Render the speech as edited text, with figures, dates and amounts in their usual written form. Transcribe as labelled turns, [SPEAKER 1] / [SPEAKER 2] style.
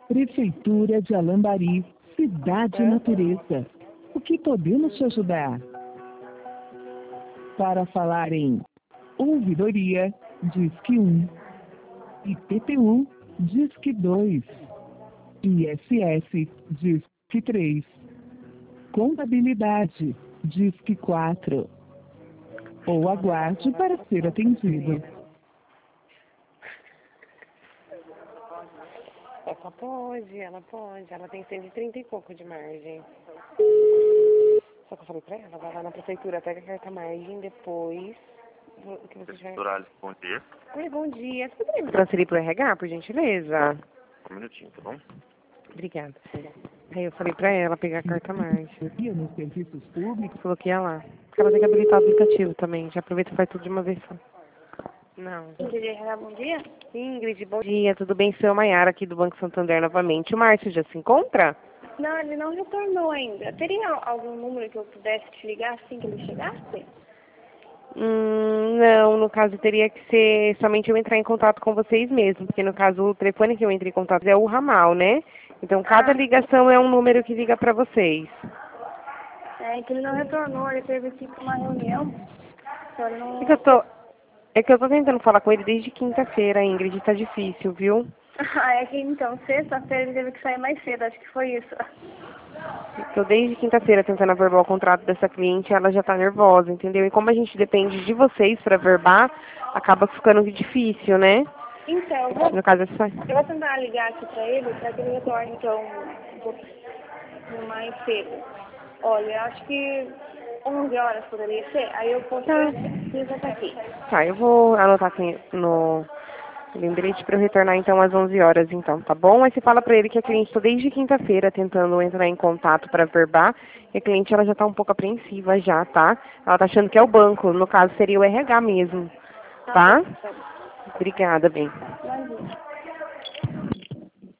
[SPEAKER 1] Prefeitura de Alambari, Cidade Natureza. O que podemos te ajudar? Para falar em ouvidoria, Disque 1. IPTU, Disque 2. ISS, Disque 3. Contabilidade, Disque 4. Ou aguarde para ser atendido.
[SPEAKER 2] Ela pode. Ela tem 130 e pouco de margem. Só que eu falei pra ela, vai lá na prefeitura, pega a carta margem, depois que você tiver...
[SPEAKER 3] Bom dia.
[SPEAKER 2] Oi, bom dia. Você poderia me transferir pro RH, por gentileza?
[SPEAKER 3] Um minutinho, tá bom?
[SPEAKER 2] Obrigada. Aí eu falei pra ela pegar a carta margem.
[SPEAKER 1] Nos serviços públicos.
[SPEAKER 2] Falou que ia lá. Porque ela tem que habilitar o aplicativo também. Já aproveita e faz tudo de uma vez só. Não.
[SPEAKER 4] Ingrid RH, bom dia.
[SPEAKER 2] Ingrid, bom dia. Tudo bem? Sou a Maiara aqui do Banco Santander novamente. O Márcio já se encontra?
[SPEAKER 4] Não, ele não retornou ainda. Teria algum número que eu pudesse te ligar assim que ele chegasse?
[SPEAKER 2] Não, no caso teria que ser somente eu entrar em contato com vocês mesmo, porque no caso o telefone que eu entrei em contato é o ramal, né? Então cada ligação é um número que liga pra vocês.
[SPEAKER 4] É que ele não retornou, ele teve que ir pra uma reunião. Então ele não...
[SPEAKER 2] É que eu tô tentando falar com ele desde quinta-feira, Ingrid, tá difícil, viu?
[SPEAKER 4] É que então, sexta-feira ele teve que sair mais cedo, acho que foi isso.
[SPEAKER 2] Estou desde quinta-feira tentando averbar o contrato dessa cliente, ela já está nervosa, entendeu? E como a gente depende de vocês para averbar, acaba ficando difícil, né?
[SPEAKER 4] Então,
[SPEAKER 2] No caso, é só...
[SPEAKER 4] eu vou tentar ligar aqui para ele, para que ele retorne então um pouco mais cedo. Olha, eu acho que 11 horas poderia ser, aí eu posso estar aqui.
[SPEAKER 2] Tá, eu vou anotar aqui no lembrete para eu retornar então às 11 horas, então, tá bom? Aí você fala para ele que a cliente está desde quinta-feira tentando entrar em contato para verbar, e a cliente ela já está um pouco apreensiva já, tá? Ela tá achando que é o banco, no caso seria o RH mesmo, tá? Obrigada, bem.
[SPEAKER 4] Imagina.